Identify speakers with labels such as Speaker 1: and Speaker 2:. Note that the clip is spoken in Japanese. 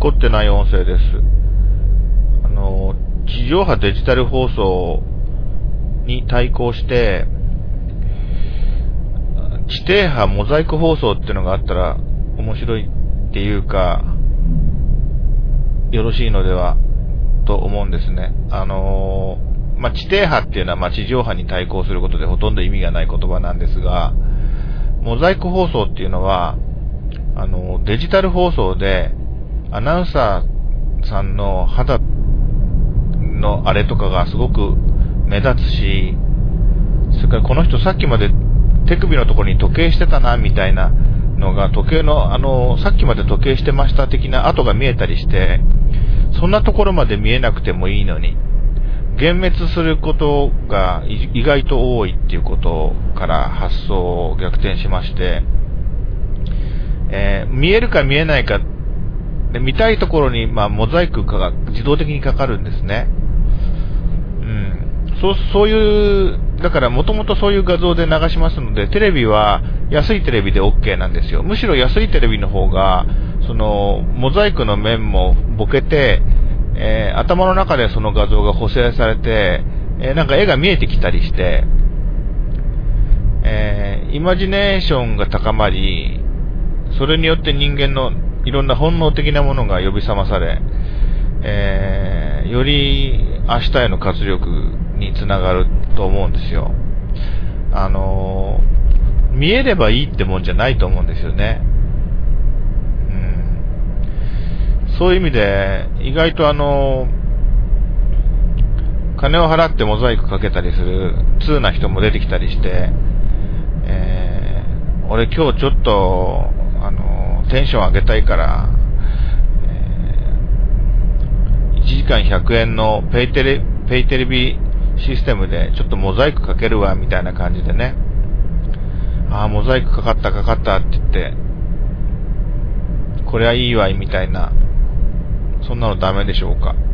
Speaker 1: 凝ってない音声です。地上波デジタル放送に対抗して、地底波モザイク放送っていうのがあったら面白いっていうか、よろしいのではと思うんですね。地底波っていうのは地上波に対抗することでほとんど意味がない言葉なんですが、モザイク放送っていうのは、デジタル放送でアナウンサーさんの肌のあれとかがすごく目立つし、それからこの人さっきまで手首のところに時計してたなみたいなのが、時計のさっきまで時計してました的な跡が見えたりして、そんなところまで見えなくてもいいのに幻滅することが意外と多いっていうことから発想を逆転しまして、見えるか見えないかで、見たいところにモザイクが自動的にかかるんですね。そういう、だからもともとそういう画像で流しますので、テレビは安いテレビで OK なんですよ。むしろ安いテレビの方が、モザイクの面もボケて、頭の中でその画像が補正されて、なんか絵が見えてきたりして、イマジネーションが高まり、それによって人間のいろんな本能的なものが呼び覚まされ、より明日への活力につながると思うんですよ。見えればいいってもんじゃないと思うんですよね。そういう意味で、意外と金を払ってモザイクかけたりする通な人も出てきたりして、俺今日ちょっと、テンション上げたいから、1時間100円のペイテレビシステムでちょっとモザイクかけるわ、みたいな感じでね。モザイクかかったって言って、これはいいわい、みたいな。そんなのダメでしょうか。